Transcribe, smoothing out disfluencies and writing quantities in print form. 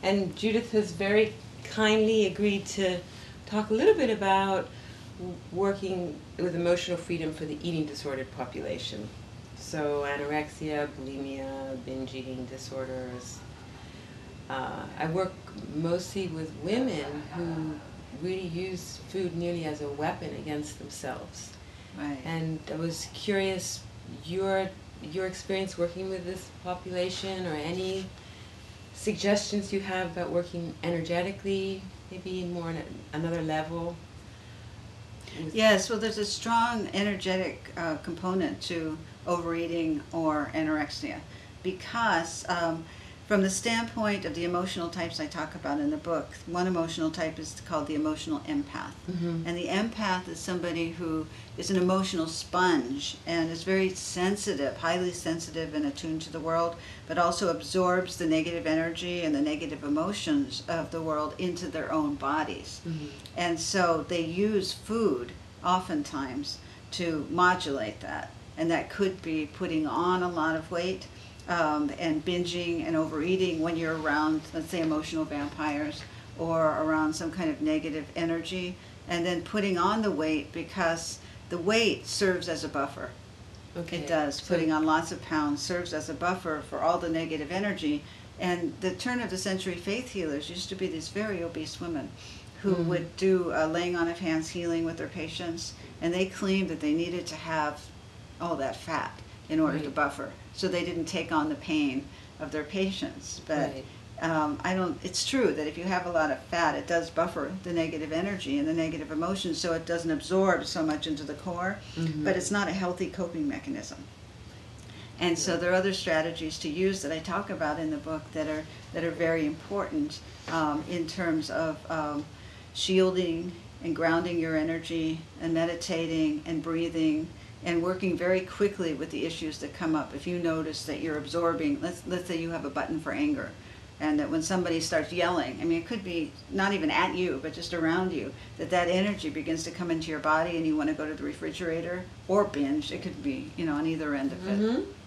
And Judith has very kindly agreed to talk a little bit about working with emotional freedom for the eating disordered population. So anorexia, bulimia, binge eating disorders. I work mostly with women who really use food nearly as a weapon against themselves. Right. And I was curious, your experience working with this population, or any suggestions you have about working energetically, maybe more on another level? Yes, well, there's a strong energetic component to overeating or anorexia because from the standpoint of the emotional types I talk about in the book, one emotional type is called the emotional empath. Mm-hmm. And the empath is somebody who is an emotional sponge and is very sensitive, highly sensitive and attuned to the world, but also absorbs the negative energy and the negative emotions of the world into their own bodies. Mm-hmm. And so they use food oftentimes to modulate that. And that could be putting on a lot of weight and binging and overeating when you're around, let's say, emotional vampires or around some kind of negative energy, and then putting on the weight because the weight serves as a buffer. Okay. It does. So, Putting on lots of pounds serves as a buffer for all the negative energy. And the turn of the century faith healers used to be these very obese women who would do laying on of hands healing with their patients, and they claimed that they needed to have all that fat in order to buffer, so they didn't take on the pain of their patients. But it's true that if you have a lot of fat, it does buffer the negative energy and the negative emotions, so it doesn't absorb so much into the core, but it's not a healthy coping mechanism. And so there are other strategies to use that I talk about in the book that are very important in terms of shielding and grounding your energy and meditating and breathing and working very quickly with the issues that come up. If you notice that you're absorbing, let's say you have a button for anger, and that when somebody starts yelling, I mean, it could be not even at you, but just around you, that energy begins to come into your body and you want to go to the refrigerator or binge. It could be, on either end of it.